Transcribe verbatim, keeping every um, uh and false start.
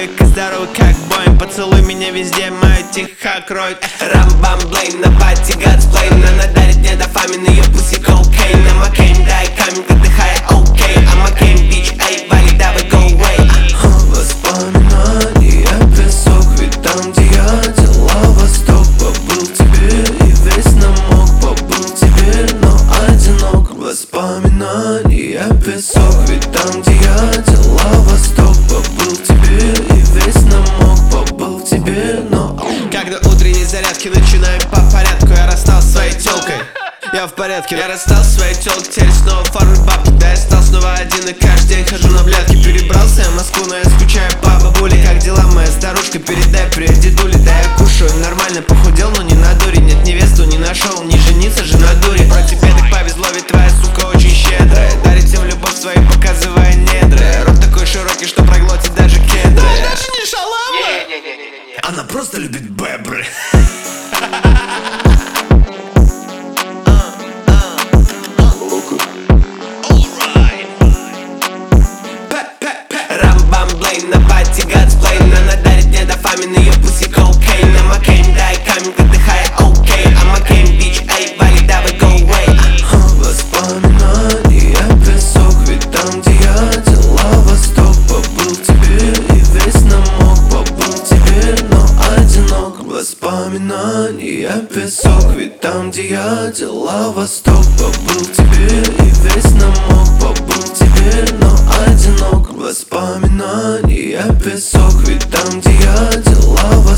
и здоровый как Боинг. Поцелуй меня везде, мое тихо кроет. Рамбам блейн, на пати гадсплейн. Она дарит мне дофамин, ее пуси кокейн. I'm a game, дай камень, отдыхай, окей. I'm a game, bitch, эй, вали, давай, go away. Воспоминания, песок, ведь там, где я дела восток. Побыл тебе и весь намок, побыл тебе, но одинок. Воспоминания, песок, ведь там, где я дела восток. Побыл тебе и весь намок, побыл тебе, но... Когда утренние зарядки начинаем по порядку, я расстался с своей тёлкой. Я в порядке, я расстался с своей тёлкой. Теперь снова фармлю бабки, да я стал снова один. И каждый день хожу на блядки. Перебрался я в Москву, но я скучаю по бабуле. Как дела, моя старушка, передай привет дедуле. Да я кушаю нормально, похудел, но не на дуре. Нет, невесту не нашел, не жениться же на дуре. Про тебе так повезло, ведь твоя сука очень щедрая. Дарит всем любовь свою, показывая недра. Рот такой широкий, что проглотит даже кедры. Даже не шалава, Она просто любит бебры. Рамбам блейн, на пати гадсплейн. Она дарит мне дофамин, ее пуси кокейн. I'm a game, дай камень, отдыхай, окей. I'm a game, bitch, эй, вали, давай, go away. Воспоминания, песок, ведь там, где я дела восток. Побыл тебе и весь намок, побыл тебе, но одинок. Воспоминания, песок, ведь там, где я дела восток. Побыл тебе и весь намок, побыл тебе, но одинок. Воспоминания, песок, ведь там, где я дела восток.